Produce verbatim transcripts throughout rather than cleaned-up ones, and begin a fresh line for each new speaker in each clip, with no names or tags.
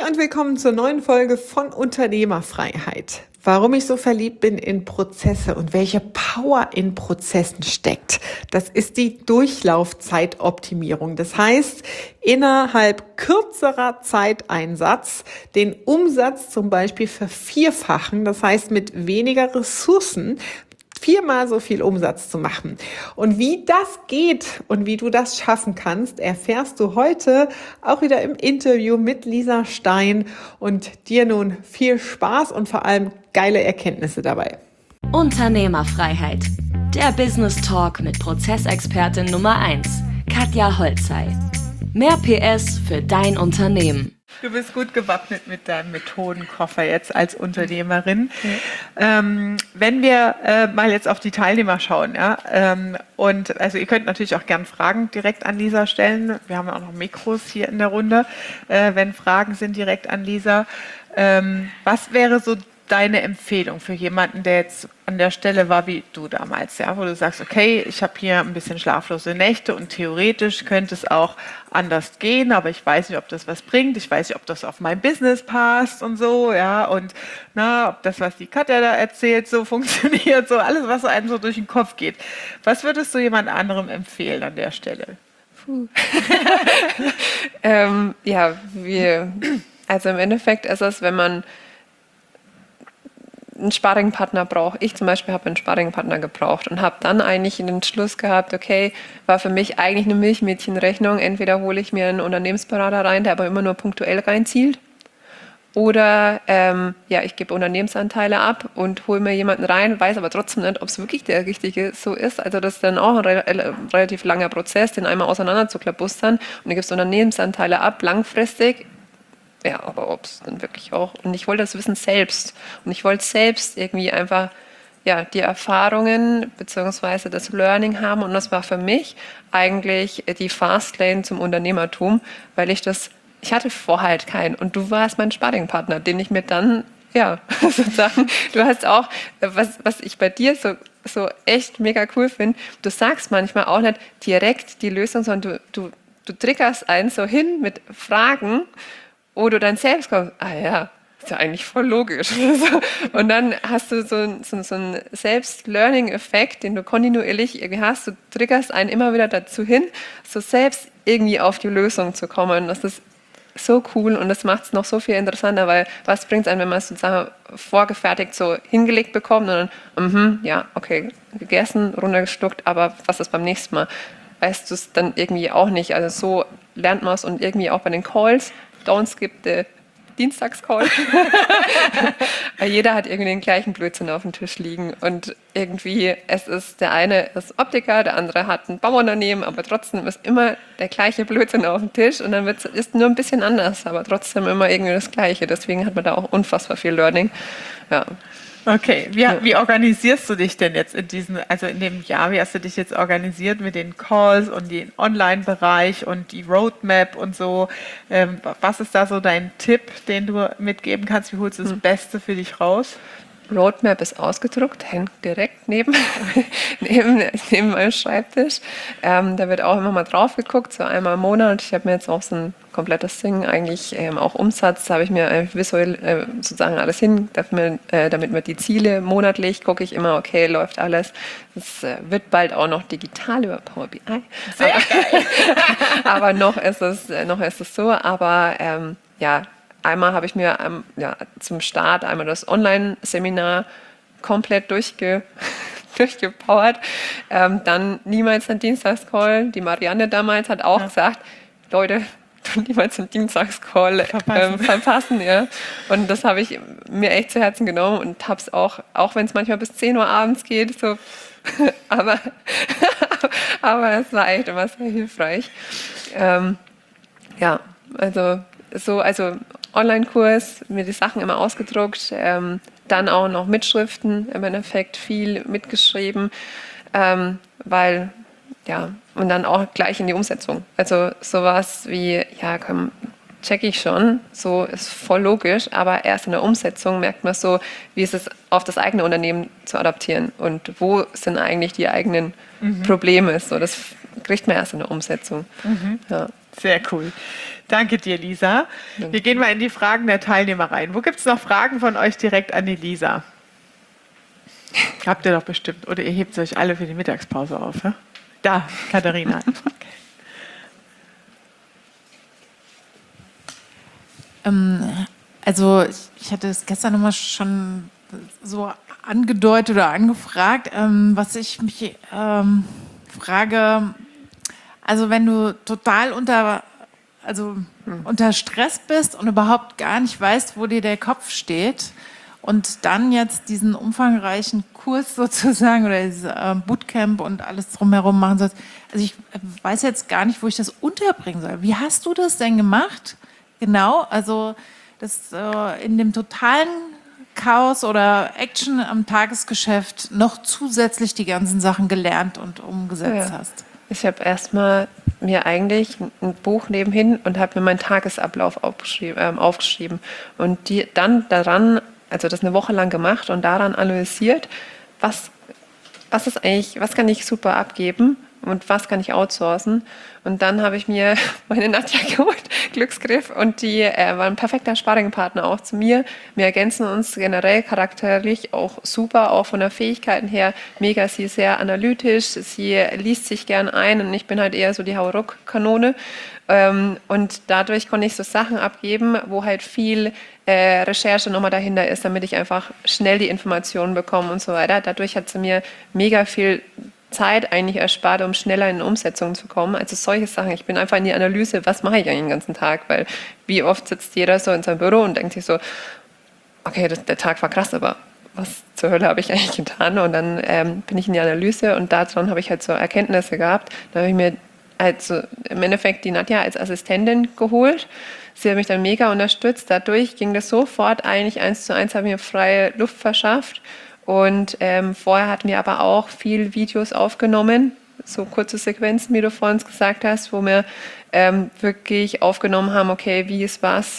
und willkommen zur neuen Folge von Unternehmerfreiheit. Warum ich so verliebt bin in Prozesse und welche Power in Prozessen steckt, das ist die Durchlaufzeitoptimierung. Das heißt, innerhalb kürzerer Zeiteinsatz den Umsatz zum Beispiel vervierfachen, das heißt mit weniger Ressourcen viermal so viel Umsatz zu machen. Und wie das geht und wie du das schaffen kannst, erfährst du heute auch wieder im Interview mit Lisa Stein. Und dir nun viel Spaß und vor allem geile Erkenntnisse dabei.
Unternehmerfreiheit. Der Business Talk mit Prozessexpertin Nummer eins, Katja Holzei. Mehr P S für dein Unternehmen.
Du bist gut gewappnet mit deinem Methodenkoffer jetzt als Unternehmerin. Mhm. Ähm, wenn wir äh, mal jetzt auf die Teilnehmer schauen, ja, ähm, und also ihr könnt natürlich auch gern Fragen direkt an Lisa stellen. Wir haben auch noch Mikros hier in der Runde, äh, wenn Fragen sind direkt an Lisa. Ähm, was wäre so deine Empfehlung für jemanden, der jetzt an der Stelle war wie du damals, ja, wo du sagst, okay, ich habe hier ein bisschen schlaflose Nächte und theoretisch könnte es auch anders gehen, aber ich weiß nicht, ob das was bringt, ich weiß nicht, ob das auf mein Business passt und so, ja, und na, ob das, was die Katja da erzählt, so funktioniert, so alles, was einem so durch den Kopf geht. Was würdest du jemand anderem empfehlen an der Stelle?
Puh. ähm, ja, wir, also im Endeffekt ist es, wenn man einen Sparringpartner brauche. Ich zum Beispiel habe einen Sparringpartner gebraucht und habe dann eigentlich den Schluss gehabt, okay, war für mich eigentlich eine Milchmädchenrechnung. Entweder hole ich mir einen Unternehmensberater rein, der aber immer nur punktuell reinzielt, oder ähm, ja, ich gebe Unternehmensanteile ab und hole mir jemanden rein, weiß aber trotzdem nicht, ob es wirklich der richtige so ist. Also das ist dann auch ein re- relativ langer Prozess, den einmal auseinander zu klabustern. Und du gibst Unternehmensanteile ab, langfristig. Ja, aber ob es dann wirklich auch, und ich wollte das Wissen selbst und ich wollte selbst irgendwie einfach ja, die Erfahrungen bzw. das Learning haben und das war für mich eigentlich die Fastlane zum Unternehmertum, weil ich das, ich hatte vorher halt keinen und du warst mein Sparringpartner, den ich mir dann, ja, sozusagen, du hast auch, was, was ich bei dir so, so echt mega cool finde, du sagst manchmal auch nicht direkt die Lösung, sondern du, du, du triggerst einen so hin mit Fragen, wo du dann selbst kommst, ah ja, ist ja eigentlich voll logisch. Und dann hast du so, so, so einen Selbst-Learning-Effekt, den du kontinuierlich irgendwie hast. Du triggerst einen immer wieder dazu hin, so selbst irgendwie auf die Lösung zu kommen. Das ist so cool und das macht es noch so viel interessanter, weil was bringt es einem, wenn man es sozusagen vorgefertigt so hingelegt bekommt und dann, mhm, ja, okay, gegessen, runtergeschluckt, aber was ist beim nächsten Mal? Weißt du es dann irgendwie auch nicht. Also so lernt man es und irgendwie auch bei den Calls, Don't skip the Dienstagscall. Jeder hat irgendwie den gleichen Blödsinn auf dem Tisch liegen und irgendwie, es ist, der eine ist Optiker, der andere hat ein Bauunternehmen, aber trotzdem ist immer der gleiche Blödsinn auf dem Tisch und dann wird es nur ein bisschen anders, aber trotzdem immer irgendwie das Gleiche. Deswegen hat man da auch unfassbar viel Learning. Ja.
Okay, wie, wie organisierst du dich denn jetzt in diesem, also in dem Jahr, wie hast du dich jetzt organisiert mit den Calls und den Online-Bereich und die Roadmap und so? Ähm, was ist da so dein Tipp, den du mitgeben kannst? Wie holst du das hm. Beste für dich raus?
Roadmap ist ausgedruckt, hängt direkt neben, neben, neben meinem Schreibtisch. Ähm, da wird auch immer mal drauf geguckt, so einmal im Monat. Ich habe mir jetzt auch so ein komplettes Ding, eigentlich ähm, auch Umsatz, da habe ich mir äh, visuell äh, sozusagen alles hin, damit, äh, damit wir die Ziele monatlich, gucke ich immer, okay, läuft alles. Das äh, wird bald auch noch digital über Power B I.
Sehr
aber,
geil.
aber noch ist es, äh, noch ist es so, aber ähm, ja, einmal habe ich mir ähm, ja, zum Start einmal das Online-Seminar komplett durchge, durchgepowert. Ähm, dann niemals ein Dienstagscall. Die Marianne damals hat auch ja. gesagt, Leute, niemals einen Dienstagscall
verpassen.
Ähm, verpassen. Ja. Und das habe ich mir echt zu Herzen genommen und habe es auch, auch wenn es manchmal bis zehn Uhr abends geht, so, aber, aber es war echt immer sehr hilfreich. Ähm, ja, also so, also Online-Kurs, mir die Sachen immer ausgedruckt, ähm, dann auch noch Mitschriften, im Endeffekt viel mitgeschrieben, ähm, weil, ja, und dann auch gleich in die Umsetzung. Also sowas wie, ja, komm, check ich schon, so ist voll logisch, aber erst in der Umsetzung merkt man so, wie ist es auf das eigene Unternehmen zu adaptieren und wo sind eigentlich die eigenen mhm. Probleme, so das kriegt man erst in der Umsetzung.
Mhm.
Ja.
Sehr cool. Danke dir, Lisa. Wir gehen mal in die Fragen der Teilnehmer rein. Wo gibt es noch Fragen von euch direkt an die Lisa? Habt ihr doch bestimmt. Oder ihr hebt euch alle für die Mittagspause auf. Ja? Da, Katharina.
ähm, also ich, ich hatte es gestern nochmal schon so angedeutet oder angefragt, ähm, was ich mich ähm, frage, also wenn du total unter, also hm. unter Stress bist und überhaupt gar nicht weißt, wo dir der Kopf steht und dann jetzt diesen umfangreichen Kurs sozusagen oder dieses äh, Bootcamp und alles drumherum machen sollst, also ich weiß jetzt gar nicht, wo ich das unterbringen soll. Wie hast du das denn gemacht? Genau, also das äh, in dem totalen Chaos oder Action am Tagesgeschäft noch zusätzlich die ganzen Sachen gelernt und umgesetzt
ja.
hast?
Ich habe erstmal mir eigentlich ein Buch nebenhin und habe mir meinen Tagesablauf aufgeschrieben, äh, aufgeschrieben und die dann daran, also das eine Woche lang gemacht und daran analysiert, was, was ist eigentlich, was kann ich super abgeben und was kann ich outsourcen. Und dann habe ich mir meine Nadja geholt, Glücksgriff, und die äh, war ein perfekter Sparringpartner auch zu mir. Wir ergänzen uns generell charakterlich auch super, auch von der Fähigkeiten her. Mega, sie ist sehr analytisch, sie liest sich gern ein und ich bin halt eher so die Hauruck-Kanone. Ähm, und dadurch konnte ich so Sachen abgeben, wo halt viel äh, Recherche nochmal dahinter ist, damit ich einfach schnell die Informationen bekomme und so weiter. Dadurch hat sie mir mega viel Zeit eigentlich erspart, um schneller in Umsetzung zu kommen. Also solche Sachen. Ich bin einfach in die Analyse, was mache ich eigentlich den ganzen Tag? Weil wie oft sitzt jeder so in seinem Büro und denkt sich so, okay, das, der Tag war krass, aber was zur Hölle habe ich eigentlich getan? Und dann ähm, bin ich in die Analyse und daran habe ich halt so Erkenntnisse gehabt. Da habe ich mir also im Endeffekt die Nadja als Assistentin geholt. Sie hat mich dann mega unterstützt. Dadurch ging das sofort eigentlich eins zu eins, habe ich mir freie Luft verschafft. Und ähm, vorher hatten wir aber auch viel Videos aufgenommen, so kurze Sequenzen, wie du vorhin gesagt hast, wo wir ähm, wirklich aufgenommen haben, okay, wie ist was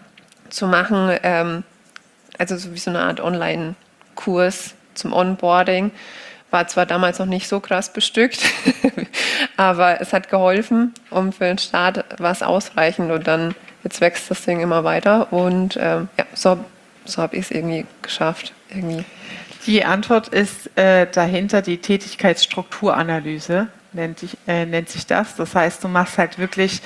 zu machen, ähm, also so wie so eine Art Online-Kurs zum Onboarding. War zwar damals noch nicht so krass bestückt, aber es hat geholfen, um für den Start war es ausreichend und dann jetzt wächst das Ding immer weiter und ähm, ja, so, so habe ich es irgendwie geschafft. Irgendwie.
Die Antwort ist äh, dahinter die Tätigkeitsstrukturanalyse, nennt, ich, äh, nennt sich das. Das heißt, du machst halt wirklich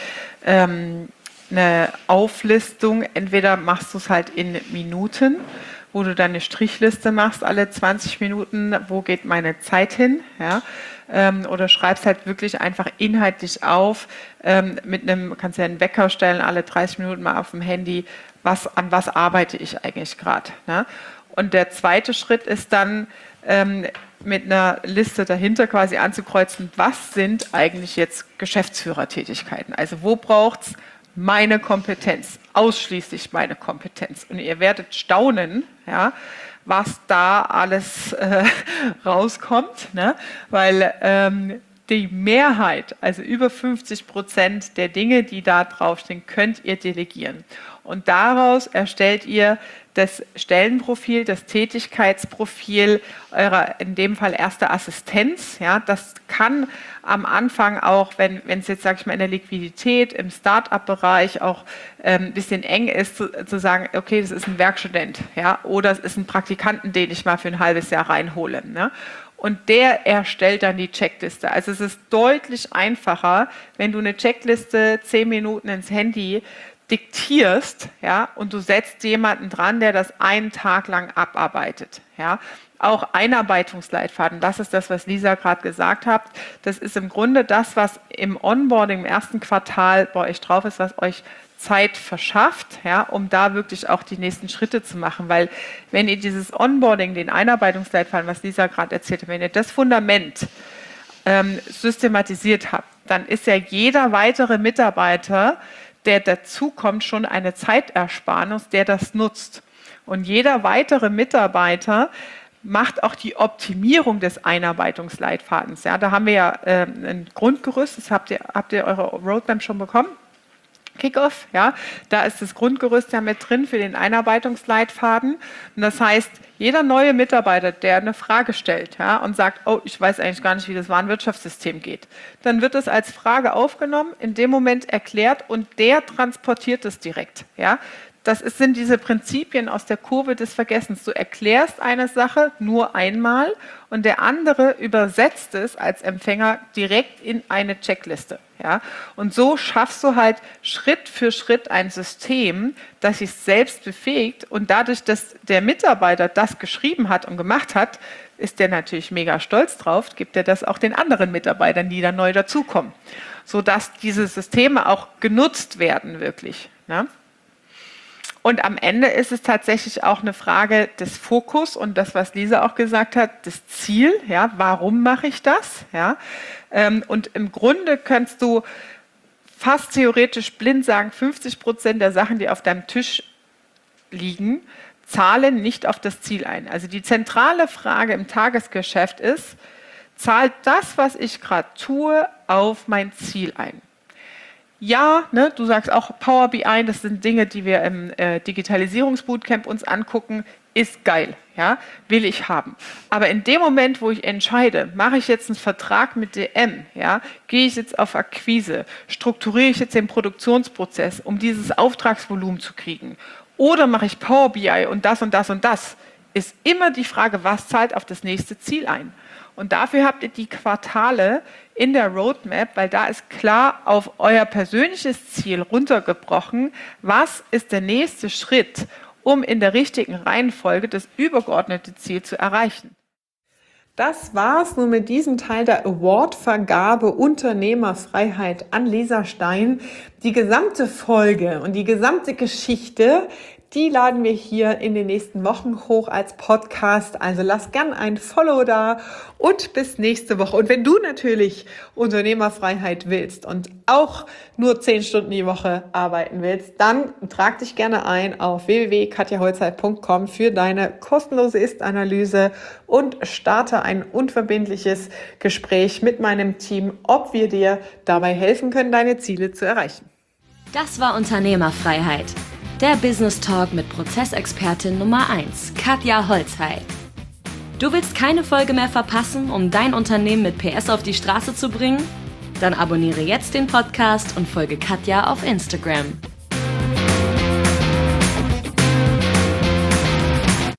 ähm, eine Auflistung, entweder machst du es halt in Minuten, wo du deine Strichliste machst, alle zwanzig Minuten, wo geht meine Zeit hin, ja, ähm, oder schreibst halt wirklich einfach inhaltlich auf, ähm, mit einem, kannst ja einen Wecker stellen, alle dreißig Minuten mal auf dem Handy, was, an was arbeite ich eigentlich gerade, ne? Und der zweite Schritt ist dann, ähm, mit einer Liste dahinter quasi anzukreuzen, was sind eigentlich jetzt Geschäftsführertätigkeiten, also wo braucht es meine Kompetenz, ausschließlich meine Kompetenz. Und ihr werdet staunen, ja, was da alles äh, rauskommt, ne? Weil ähm, die Mehrheit, also über fünfzig Prozent der Dinge, die da draufstehen, könnt ihr delegieren. Und daraus erstellt ihr das Stellenprofil, das Tätigkeitsprofil eurer, in dem Fall erste Assistenz. Ja, das kann am Anfang auch, wenn wenn es jetzt, sage ich mal, in der Liquidität, im Start-up-Bereich auch ähm, ein bisschen eng ist, zu, zu sagen, okay, das ist ein Werkstudent, ja, oder es ist ein Praktikanten, den ich mal für ein halbes Jahr reinhole, ne? Und der erstellt dann die Checkliste. Also es ist deutlich einfacher, wenn du eine Checkliste zehn Minuten ins Handy diktierst, ja, und du setzt jemanden dran, der das einen Tag lang abarbeitet, ja. Auch Einarbeitungsleitfaden, das ist das, was Lisa gerade gesagt hat. Das ist im Grunde das, was im Onboarding im ersten Quartal bei euch drauf ist, was euch Zeit verschafft, ja, um da wirklich auch die nächsten Schritte zu machen. Weil wenn ihr dieses Onboarding, den Einarbeitungsleitfaden, was Lisa gerade erzählt hat, wenn ihr das Fundament ähm, systematisiert habt, dann ist ja jeder weitere Mitarbeiter, der dazukommt, schon eine Zeitersparnis, der das nutzt. Und jeder weitere Mitarbeiter macht auch die Optimierung des Einarbeitungsleitfadens. Ja, da haben wir ja äh, ein Grundgerüst, das habt ihr, habt ihr eure Roadmap schon bekommen. Kickoff, ja, da ist das Grundgerüst ja mit drin für den Einarbeitungsleitfaden. Und das heißt, jeder neue Mitarbeiter, der eine Frage stellt, ja, und sagt, oh, ich weiß eigentlich gar nicht, wie das Warenwirtschaftssystem geht, dann wird es als Frage aufgenommen, in dem Moment erklärt und der transportiert es direkt, ja. Das ist, sind diese Prinzipien aus der Kurve des Vergessens. Du erklärst eine Sache nur einmal und der andere übersetzt es als Empfänger direkt in eine Checkliste. Ja? Und so schaffst du halt Schritt für Schritt ein System, das sich selbst befähigt. Und dadurch, dass der Mitarbeiter das geschrieben hat und gemacht hat, ist der natürlich mega stolz drauf, gibt er das auch den anderen Mitarbeitern, die dann neu dazukommen. Sodass diese Systeme auch genutzt werden wirklich. Ne? Und am Ende ist es tatsächlich auch eine Frage des Fokus und das, was Lisa auch gesagt hat, das Ziel. Ja, warum mache ich das? Ja, ähm, und im Grunde kannst du fast theoretisch blind sagen, fünfzig Prozent der Sachen, die auf deinem Tisch liegen, zahlen nicht auf das Ziel ein. Also die zentrale Frage im Tagesgeschäft ist, zahlt das, was ich gerade tue, auf mein Ziel ein? Ja, ne, du sagst auch Power B I, das sind Dinge, die wir im äh, Digitalisierungsbootcamp uns angucken, ist geil, ja, will ich haben. Aber in dem Moment, wo ich entscheide, mache ich jetzt einen Vertrag mit D M, ja, gehe ich jetzt auf Akquise, strukturiere ich jetzt den Produktionsprozess, um dieses Auftragsvolumen zu kriegen, oder mache ich Power B I und das und das und das, ist immer die Frage, was zahlt auf das nächste Ziel ein? Und dafür habt ihr die Quartale in der Roadmap, weil da ist klar auf euer persönliches Ziel runtergebrochen, was ist der nächste Schritt, um in der richtigen Reihenfolge das übergeordnete Ziel zu erreichen. Das war's nun mit diesem Teil der Awardvergabe Unternehmerfreiheit an Lisa Stein. Die gesamte Folge und die gesamte Geschichte, die laden wir hier in den nächsten Wochen hoch als Podcast. Also lass gern ein Follow da und bis nächste Woche. Und wenn du natürlich Unternehmerfreiheit willst und auch nur zehn Stunden die Woche arbeiten willst, dann trag dich gerne ein auf w w w punkt katja holzhey punkt com für deine kostenlose Ist-Analyse und starte ein unverbindliches Gespräch mit meinem Team, ob wir dir dabei helfen können, deine Ziele zu erreichen.
Das war Unternehmerfreiheit. Der Business Talk mit Prozessexpertin Nummer eins, Katja Holzhey. Du willst keine Folge mehr verpassen, um dein Unternehmen mit P S auf die Straße zu bringen? Dann abonniere jetzt den Podcast und folge Katja auf Instagram.